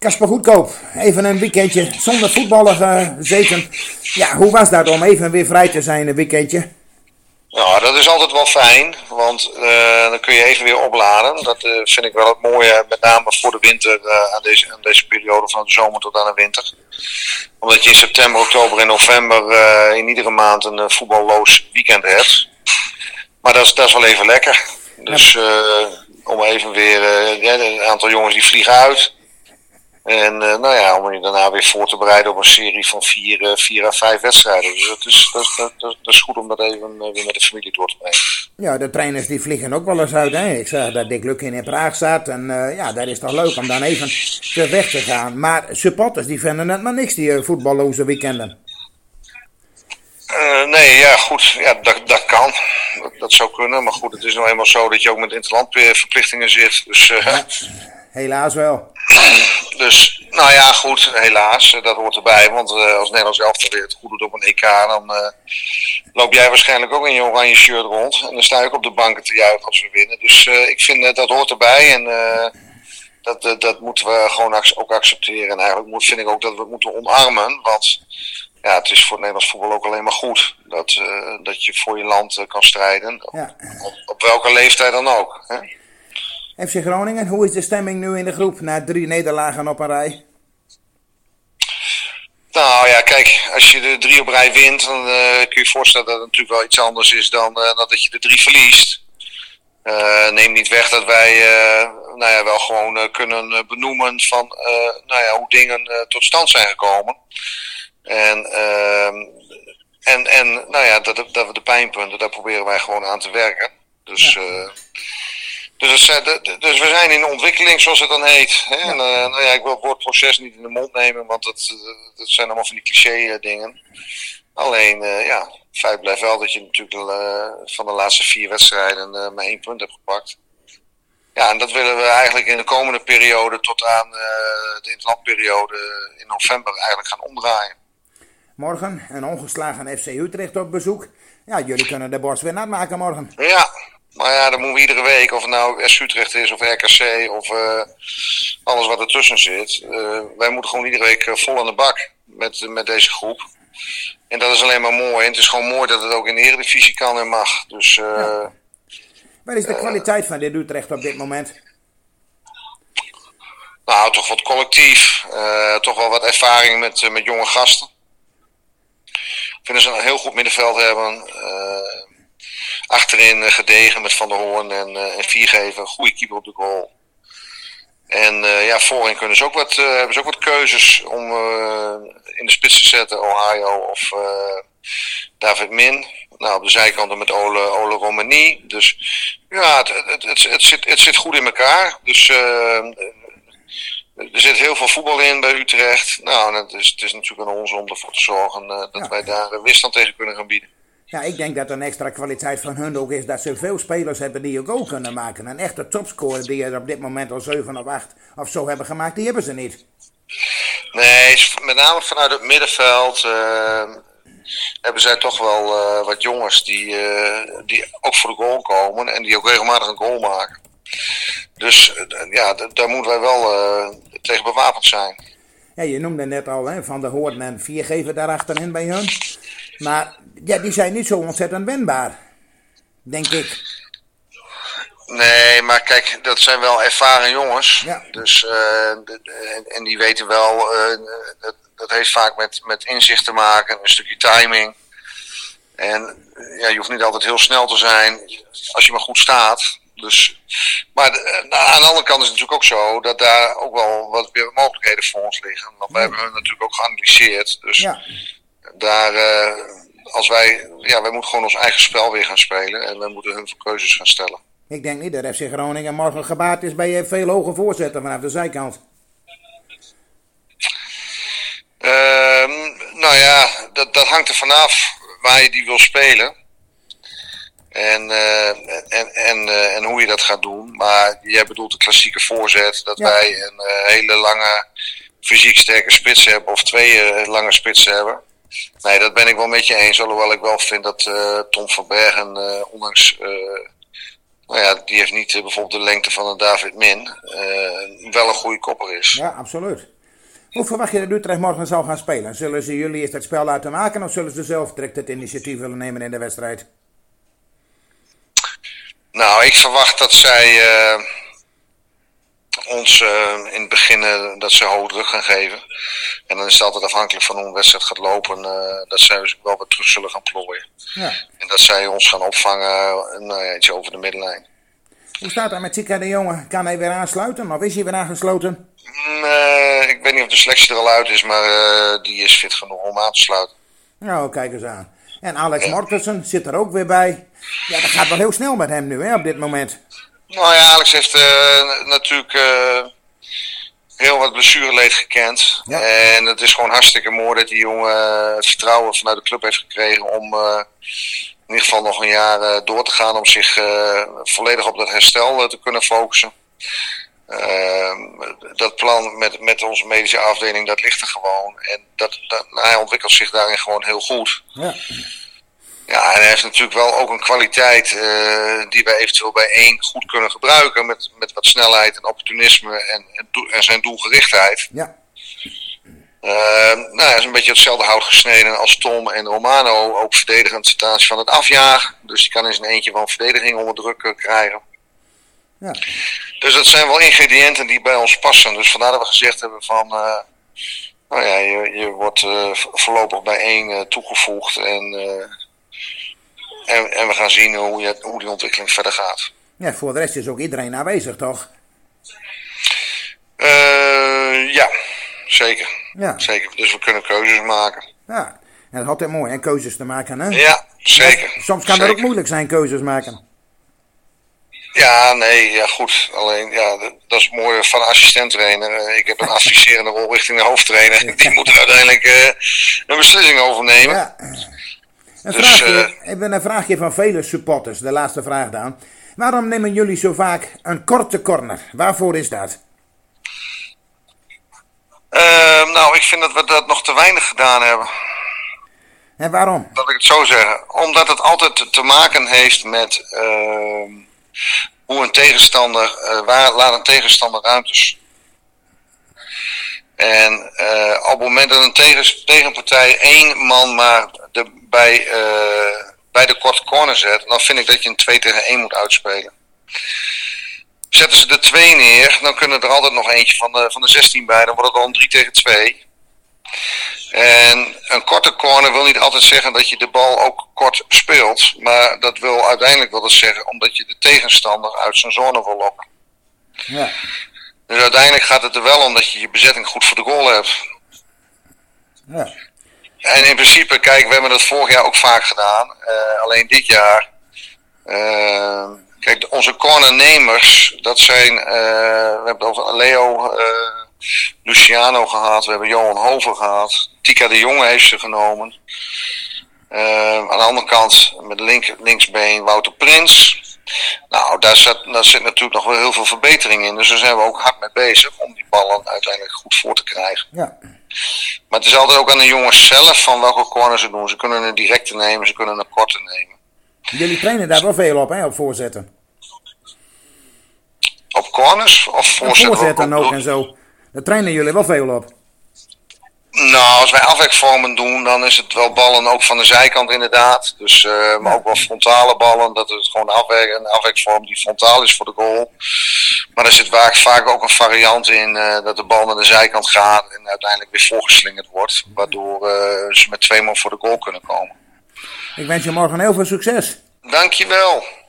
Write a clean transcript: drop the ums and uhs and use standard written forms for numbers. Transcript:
Kasper Goedkoop, even een weekendje zonder voetballen gezeten. Ja, hoe was dat om even weer vrij te zijn een weekendje? Nou, dat is altijd wel fijn, want dan kun je even weer opladen. Dat vind ik wel het mooie, met name voor de winter, aan deze periode van de zomer tot aan de winter. Omdat je in september, oktober en november in iedere maand een voetballoos weekend hebt. Maar dat is wel even lekker. Dus om even weer, een aantal jongens die vliegen uit. En om je daarna weer voor te bereiden op een serie van 4 à 5 wedstrijden. Dus dat is goed om dat even weer met de familie door te brengen. Ja, de trainers die vliegen ook wel eens uit. Hè? Ik zag dat Dick Lukien in Praag zat. En dat is toch leuk om dan even weg te gaan. Maar supporters die vinden het maar niks, die voetballoze weekenden. Nee, ja goed. Ja, dat kan. Dat zou kunnen. Maar goed, het is nou eenmaal zo dat je ook met interlandverplichtingen zit. Dus, ja, helaas wel. Dus, nou ja, goed, helaas, dat hoort erbij. Want als Nederlands elftal weer het goed doet op een EK, dan loop jij waarschijnlijk ook in je oranje shirt rond. En dan sta je ook op de banken te juichen als we winnen. Dus ik vind dat hoort erbij en dat moeten we gewoon ook accepteren. En eigenlijk vind ik ook dat we het moeten omarmen. Want ja, het is voor het Nederlands voetbal ook alleen maar goed dat je voor je land kan strijden. Ja. Op welke leeftijd dan ook. Hè? FC Groningen, hoe is de stemming nu in de groep na 3 nederlagen op een rij? Nou ja, kijk, als je de 3 op rij wint, dan kun je je voorstellen dat het natuurlijk wel iets anders is dan dat je de 3 verliest. Neem niet weg dat wij wel gewoon kunnen benoemen van hoe dingen tot stand zijn gekomen. Dat we de pijnpunten, daar proberen wij gewoon aan te werken. Dus... Ja. Dus we zijn in ontwikkeling, zoals het dan heet. Hè? Ja. En, ik wil het woord proces niet in de mond nemen, want dat zijn allemaal van die cliché dingen. Alleen, feit blijft wel dat je natuurlijk van de laatste 4 wedstrijden maar 1 punt hebt gepakt. Ja, en dat willen we eigenlijk in de komende periode tot aan de interlandperiode in november eigenlijk gaan omdraaien. Morgen een ongeslagen FC Utrecht op bezoek. Ja, jullie kunnen de borst weer nat maken morgen. Ja. Maar ja, dat moeten we iedere week, of het nou SC Utrecht is of RKC of alles wat ertussen zit. Wij moeten gewoon iedere week vol aan de bak met deze groep. En dat is alleen maar mooi. En het is gewoon mooi dat het ook in de Eredivisie kan en mag. Dus, wat is de kwaliteit van dit Utrecht op dit moment? Nou, toch wat collectief. Toch wel wat ervaring met jonge gasten. Ik vind dat ze een heel goed middenveld hebben. Achterin gedegen met Van der Hoorn en Viergever, een goede keeper op de goal. En voorin hebben ze ook wat keuzes om in de spits te zetten. Ohio of David Min. Nou, op de zijkanten met Ole Romani. Dus ja, het zit goed in elkaar. Dus er zit heel veel voetbal in bij Utrecht. Nou, het is natuurlijk aan ons om ervoor te zorgen dat wij daar weerstand tegen kunnen gaan bieden. Ja, ik denk dat een extra kwaliteit van hun ook is dat ze veel spelers hebben die ook goal kunnen maken. Een echte topscorer die er op dit moment al 7 of 8 of zo hebben gemaakt, die hebben ze niet. Nee, met name vanuit het middenveld hebben zij toch wel wat jongens die ook voor de goal komen en die ook regelmatig een goal maken. Dus daar moeten wij wel tegen bewapend zijn. Ja, je noemde net al Van der Hoorn en Viergever daar achterin bij hun. Maar ja, die zijn niet zo ontzettend wendbaar, denk ik. Nee, maar kijk, dat zijn wel ervaren jongens. Ja. Dus, en die weten wel, dat heeft vaak met inzicht te maken, een stukje timing. En ja, je hoeft niet altijd heel snel te zijn als je maar goed staat. Dus, maar aan de andere kant is het natuurlijk ook zo dat daar ook wel wat meer mogelijkheden voor ons liggen. Want wij hebben hun natuurlijk ook geanalyseerd. Dus daar, wij moeten gewoon ons eigen spel weer gaan spelen. En we moeten hun voor keuzes gaan stellen. Ik denk niet dat FC Groningen morgen gebaat is bij veel hoge voorzetten vanaf de zijkant. Dat hangt er vanaf waar je die wil spelen. En hoe je dat gaat doen. Maar jij bedoelt de klassieke voorzet. Dat wij een hele lange fysiek sterke spits hebben. Of 2 lange spitsen hebben. Nee, dat ben ik wel met je eens. Alhoewel ik wel vind dat Tom van Bergen ondanks... die heeft niet bijvoorbeeld de lengte van een David Min. Wel een goede kopper is. Ja, absoluut. Hoe verwacht je dat Utrecht morgen zal gaan spelen? Zullen ze jullie eerst het spel laten maken of zullen ze zelf direct het initiatief willen nemen in de wedstrijd? Nou, ik verwacht dat zij ons in het begin dat ze hoog druk gaan geven. En dan is het altijd afhankelijk van hoe een wedstrijd gaat lopen. Dat zij dus wel wat terug zullen gaan plooien. Ja. En dat zij ons gaan opvangen iets over de middenlijn. Hoe staat het met Tika de Jonge? Kan hij weer aansluiten of is hij weer aangesloten? Ik weet niet of de selectie er al uit is, maar die is fit genoeg om aan te sluiten. Nou, kijk eens aan. En Alex Mortensen zit er ook weer bij. Ja, dat gaat wel heel snel met hem nu, hè, op dit moment. Nou ja, Alex heeft natuurlijk heel wat blessureleed gekend. Ja. En het is gewoon hartstikke mooi dat die jongen het vertrouwen vanuit de club heeft gekregen om in ieder geval nog een jaar door te gaan. Om zich volledig op dat herstel te kunnen focussen. Dat plan met onze medische afdeling, dat ligt er gewoon. En hij ontwikkelt zich daarin gewoon heel goed. Ja. Ja, en hij heeft natuurlijk wel ook een kwaliteit die wij eventueel bij één goed kunnen gebruiken. Met wat snelheid en opportunisme en zijn doelgerichtheid. Ja. Hij is een beetje hetzelfde hout gesneden als Tom en Romano. Ook verdedigend ten aanzien van het afjagen. Dus die kan in zijn eentje wel verdediging onder druk krijgen. Ja. Dus dat zijn wel ingrediënten die bij ons passen. Dus vandaar dat we gezegd hebben van... je wordt voorlopig bij één toegevoegd. En we gaan zien hoe die ontwikkeling verder gaat. Ja, voor de rest is ook iedereen aanwezig, toch? Ja, zeker. Ja. Zeker. Dus we kunnen keuzes maken. Ja, en dat is altijd mooi, hè? Keuzes te maken, hè? Ja, zeker. Ja, soms kan het ook moeilijk zijn, keuzes maken. Ja, nee, ja goed. Alleen, ja, dat is mooi van een assistent-trainer. Ik heb een adviserende rol richting de hoofdtrainer. Die moet er uiteindelijk een beslissing over nemen. Ja. Een vraagje van vele supporters, de laatste vraag dan. Waarom nemen jullie zo vaak een korte corner? Waarvoor is dat? Ik vind dat we dat nog te weinig gedaan hebben. En waarom? Dat ik het zo zeggen. Omdat het altijd te maken heeft met hoe een tegenstander, laat een tegenstander ruimtes. En op het moment dat een tegenpartij één man maar bij de korte corner zet, dan vind ik dat je een 2 tegen 1 moet uitspelen. Zetten ze de 2 neer, dan kunnen er altijd nog eentje van de 16 bij, dan wordt het al een 3 tegen 2. En een korte corner wil niet altijd zeggen dat je de bal ook kort speelt, maar dat wil uiteindelijk wel eens zeggen omdat je de tegenstander uit zijn zone wil lokken. Ja. Dus uiteindelijk gaat het er wel om dat je je bezetting goed voor de goal hebt. Ja. En in principe, kijk, we hebben dat vorig jaar ook vaak gedaan. Alleen dit jaar. Kijk, onze cornernemers, dat zijn. We hebben het over Leo, Luciano gehad. We hebben Johan Hover gehad. Tika de Jonge heeft ze genomen. Aan de andere kant, met linksbeen Wouter Prins. Nou, daar zit natuurlijk nog wel heel veel verbetering in. Dus daar zijn we ook hard mee bezig om die ballen uiteindelijk goed voor te krijgen. Ja. Maar het is altijd ook aan de jongens zelf van welke corner ze doen. Ze kunnen een directe nemen, ze kunnen een korte nemen. Jullie trainen daar wel veel op, hè, op voorzetten? Op corners of voorzetten? Voorzetten ook en zo. Daar trainen jullie wel veel op. Nou, als wij afwerkvormen doen, dan is het wel ballen ook van de zijkant inderdaad. Dus, maar ook wel frontale ballen. Dat is gewoon een afwerkvorm die frontaal is voor de goal. Maar er zit vaak ook een variant in dat de bal naar de zijkant gaat en uiteindelijk weer voorgeslingerd wordt. Waardoor ze met 2 man voor de goal kunnen komen. Ik wens je morgen heel veel succes. Dankjewel.